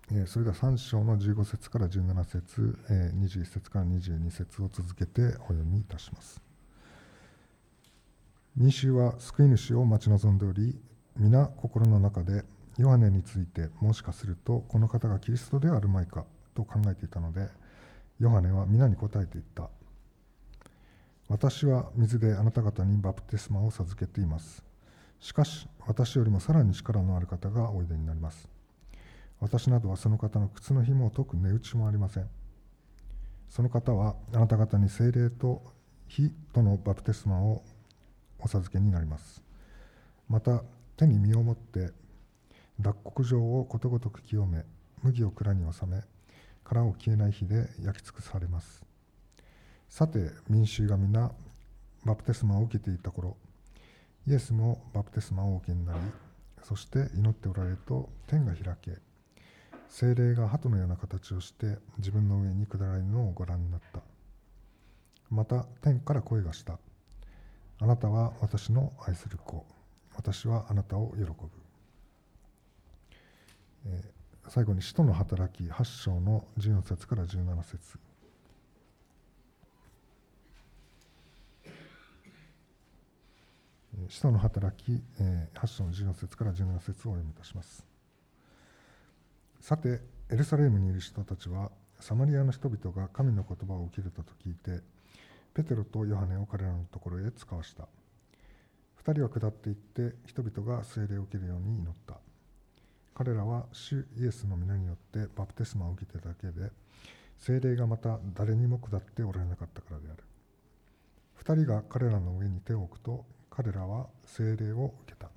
それでは3章の15節から17節、21節から22節を続けてお読みいたします。民衆は救い主を待ち望んでおり、皆心の中でヨハネについてもしかするとこの方がキリストではあるまいかと考えていたので、ヨハネは皆に答えていった。私は水であなた方にバプテスマを授けています。しかし私よりもさらに力のある方がおいでになります。私などはその方の靴の紐を解く値打ちもありません。その方はあなた方に聖霊と火とのバプテスマをお授けになります。また手に身を持って脱穀場をことごとく清め、麦を蔵に収め、殻を消えない火で焼き尽くされます。さて民衆が皆バプテスマを受けていた頃、イエスもバプテスマをお受けになり、そして祈っておられると天が開け、聖霊が鳩のような形をして自分の上に下られるのをご覧になった。また天から声がした。あなたは私の愛する子、私はあなたを喜ぶ。最後に使徒の働き8章の14節から17節。使徒の働き8章の14節から17節をお読みいたします。さてエルサレムにいる人たちはサマリアの人々が神の言葉を受け入れたと聞いて、ペテロとヨハネを彼らのところへ使わした。2人は下っていって人々が聖霊を受けるように祈った。彼らは主イエスの皆によってバプテスマを受けていただけで、聖霊がまた誰にも下っておられなかったからである。2人が彼らの上に手を置くと、彼らは聖霊を受けた。